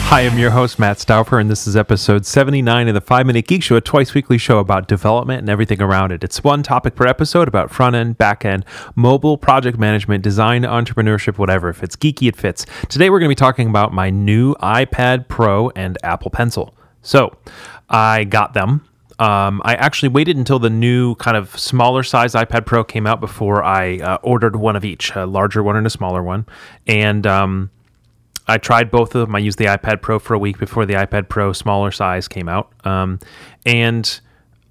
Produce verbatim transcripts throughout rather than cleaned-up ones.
Hi, I'm your host, Matt Stauffer, and this is episode seventy-nine of the five Minute Geek Show, a twice-weekly show about development and everything around it. It's one topic per episode about front-end, back-end, mobile, project management, design, entrepreneurship, whatever. If it's geeky, it fits. Today, we're going to be talking about my new iPad Pro and Apple Pencil. So, I got them. Um, I actually waited until the new kind of smaller size iPad Pro came out before I uh, ordered one of each, a larger one and a smaller one. And um, I tried both of them. I used the iPad Pro for a week before the iPad Pro smaller size came out. Um, and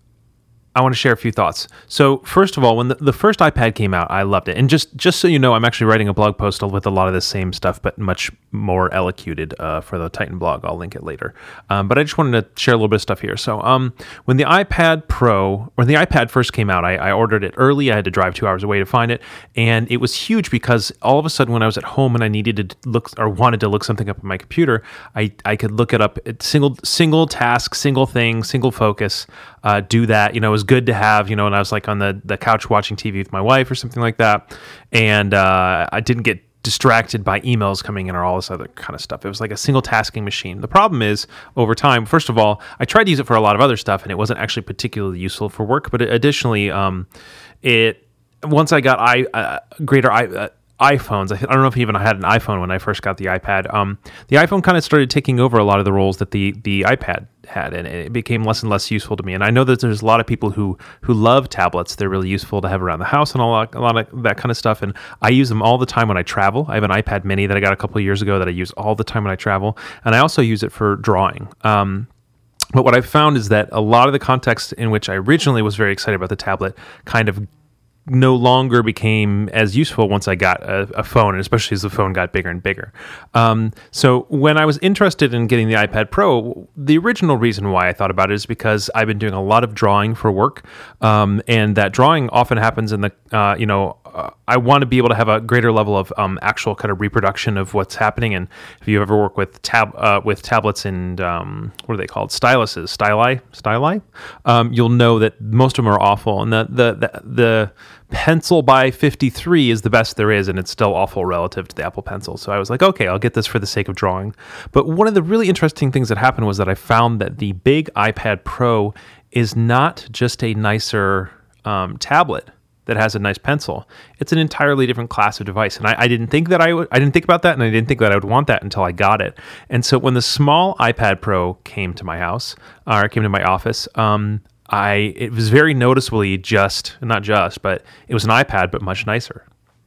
I want to share a few thoughts. So first of all, when the, the first iPad came out, I loved it. And just, just so you know, I'm actually writing a blog post with a lot of the same stuff, but much more elocuted uh, for the Titan blog. I'll link it later. Um, but I just wanted to share a little bit of stuff here. So um, when the iPad Pro, or the iPad first came out, I, I ordered it early. I had to drive two hours away to find it. And it was huge because all of a sudden when I was at home and I needed to look or wanted to look something up on my computer, I, I could look it up at single, single task, single thing, single focus, uh, do that. You know, it was good to have, you know, and I was like on the, the couch watching T V with my wife or something like that. And uh, I didn't get distracted by emails coming in or all this other kind of stuff. It was like a single tasking machine. The problem is over time, first of all, I tried to use it for a lot of other stuff and it wasn't actually particularly useful for work. But additionally, um, it once I got I uh, greater I, uh, iPhones, I don't know if even I had an iPhone when I first got the iPad. Um, the iPhone kind of started taking over a lot of the roles that the the iPad had, and it became less and less useful to me. And I know that there's a lot of people who who love tablets. They're really useful to have around the house and a lot, a lot of that kind of stuff. And I use them all the time when I travel. I have an iPad mini that I got a couple of years ago that I use all the time when I travel. And I also use it for drawing. Um, but what I've found is that a lot of the context in which I originally was very excited about the tablet kind of no longer became as useful once I got a, a phone, and especially as the phone got bigger and bigger. Um, so when I was interested in getting the iPad Pro, the original reason why I thought about it is because I've been doing a lot of drawing for work, um, and that drawing often happens in the, uh, you know, uh, I want to be able to have a greater level of um, actual kind of reproduction of what's happening. And if you ever work with tab uh, with tablets and um, what are they called, styluses, styli, styli, um, you'll know that most of them are awful, and the the the, the Pencil by fifty-three is the best there is, and it's still awful relative to the Apple Pencil. So I was like, okay, I'll get this for the sake of drawing. But one of the really interesting things that happened was that I found that the big iPad Pro is not just a nicer um, tablet that has a nice pencil. It's an entirely different class of device. And I, I didn't think that I would, I didn't think about that, and I didn't think that I would want that until I got it. And so when the small iPad Pro came to my house, or came to my office, um, I it was very noticeably just, not just, but it was an iPad, but much nicer.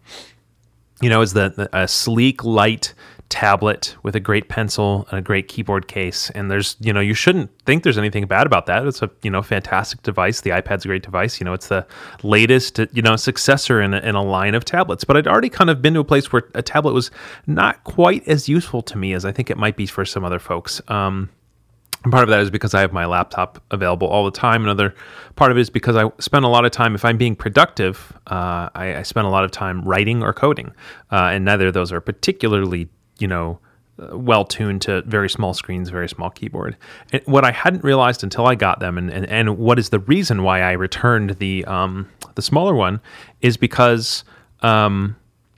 You know, it's the, the a sleek, light tablet with a great pencil and a great keyboard case. And there's, you know, you shouldn't think there's anything bad about that. It's a, you know, fantastic device. The iPad's a great device. You know, it's the latest, you know, successor in a, in a line of tablets. But I'd already kind of been to a place where a tablet was not quite as useful to me as I think it might be for some other folks. Um, And part of that is because I have my laptop available all the time. Another part of it is because I spend a lot of time, if I'm being productive, uh, I, I spend a lot of time writing or coding. Uh, and neither of those are particularly, you know, well tuned to very small screens, very small keyboard. And what I hadn't realized until I got them, and, and, and what is the reason why I returned the um, the smaller one, is because, um,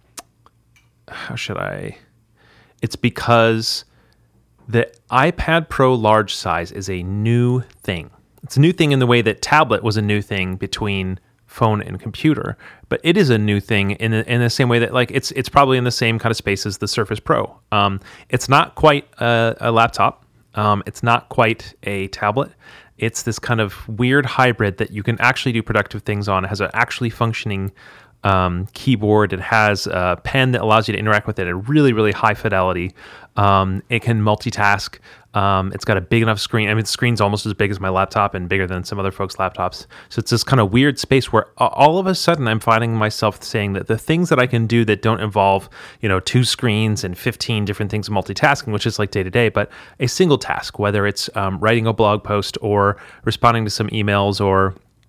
how should I? It's because the iPad Pro large size is a new thing. It's a new thing in the way that tablet was a new thing between phone and computer, but it is a new thing in the, in the same way that, like, it's it's probably in the same kind of space as the Surface Pro. Um, it's not quite a, a laptop. Um, it's not quite a tablet. It's this kind of weird hybrid that you can actually do productive things on. It has an actually functioning Um, keyboard. It has a pen that allows you to interact with it at really, really high fidelity. Um, it can multitask. Um, it's got a big enough screen. I mean, the screen's almost as big as my laptop and bigger than some other folks' laptops. So it's this kind of weird space where all of a sudden I'm finding myself saying that the things that I can do that don't involve, you know, two screens and fifteen different things of multitasking, which is like day to day, but a single task, whether it's um, writing a blog post or responding to some emails or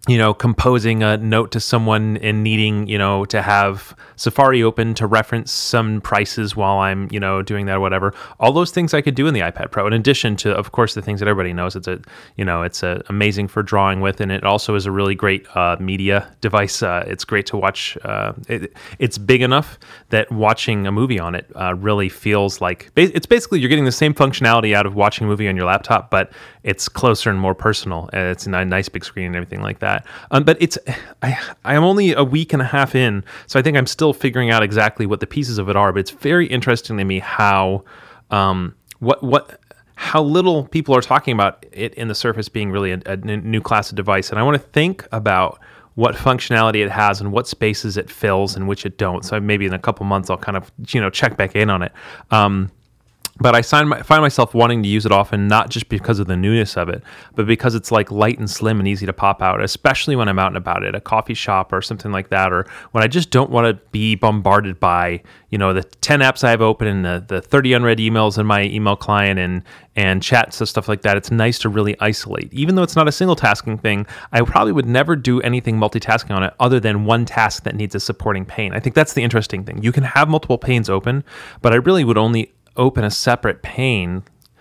you know, composing a note to someone and needing, you know, to have Safari open to reference some prices while I'm, you know, doing that or whatever. All those things I could do in the iPad Pro, in addition to, of course, the things that everybody knows. It's a, you know, it's a amazing for drawing with, and it also is a really great uh, media device. Uh, it's great to watch. Uh, it, it's big enough that watching a movie on it uh, really feels like, it's basically you're getting the same functionality out of watching a movie on your laptop, but it's closer and more personal. And it's a nice big screen and everything like that. Um, but it's, I, I am only a week and a half in, so I think I'm still figuring out exactly what the pieces of it are. But it's very interesting to me how, um, what, what, how little people are talking about it in the Surface being really a, a new class of device. And I want to think about what functionality it has and what spaces it fills and which it don't. So maybe in a couple months I'll kind of, you know, check back in on it. Um, But I find, my, find myself wanting to use it often, not just because of the newness of it, but because it's like light and slim and easy to pop out, especially when I'm out and about at a coffee shop or something like that, or when I just don't want to be bombarded by, you know, the ten apps I have open and the, the thirty unread emails in my email client and, and chats and stuff like that. It's nice to really isolate. Even though it's not a single tasking thing, I probably would never do anything multitasking on it other than one task that needs a supporting pane. I think that's the interesting thing. You can have multiple panes open, but I really would only open a separate pane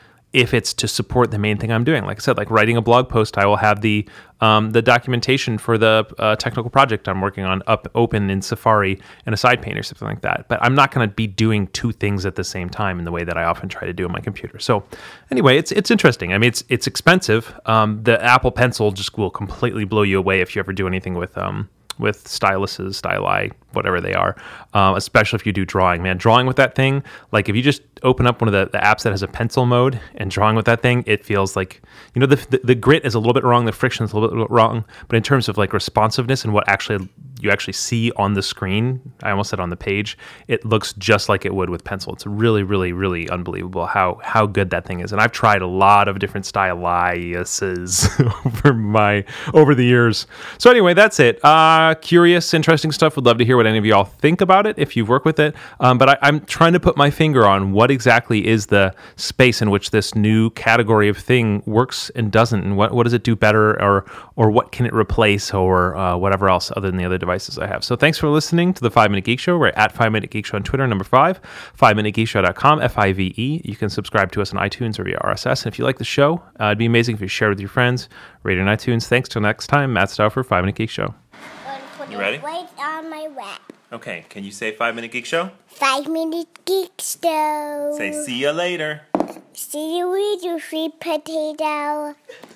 if it's to support the main thing I'm doing. Like I said, like writing a blog post, I will have the um, the documentation for the uh, technical project I'm working on up open in Safari in a side pane or something like that. But I'm not going to be doing two things at the same time in the way that I often try to do on my computer. So anyway, it's it's interesting. I mean, it's it's expensive. Um, the Apple Pencil just will completely blow you away if you ever do anything with um with styluses, styli, whatever they are, um, especially if you do drawing. Man, drawing with that thing, like if you just open up one of the, the apps that has a pencil mode and drawing with that thing, it feels like, you know, the, the the grit is a little bit wrong, the friction is a little bit wrong, but in terms of like responsiveness and what actually you actually see on the screen, I almost said on the page, it looks just like it would with pencil. It's really, really, really unbelievable how how good that thing is. And I've tried a lot of different styluses over my over the years. So anyway, that's it. Uh, curious, interesting stuff. Would love to hear what any of y'all think about it if you've worked with it. Um, but I, I'm trying to put my finger on what exactly is the space in which this new category of thing works and doesn't, and what, what does it do better, or or what can it replace, or uh, whatever else other than the other devices I have. So thanks for listening to the five minute Geek Show. We're at five minute geek show on Twitter, number five, five minute geek show dot com, F I V E. You can subscribe to us on iTunes or via R S S. And if you like the show, uh, it'd be amazing if you share with your friends, rate it on iTunes. Thanks till next time. Matt Stauffer, five minute Geek Show. You ready? Right on my lap. Okay, can you say five minute Geek Show? Five minute Geek Show. Say see ya later. See you later, sweet potato.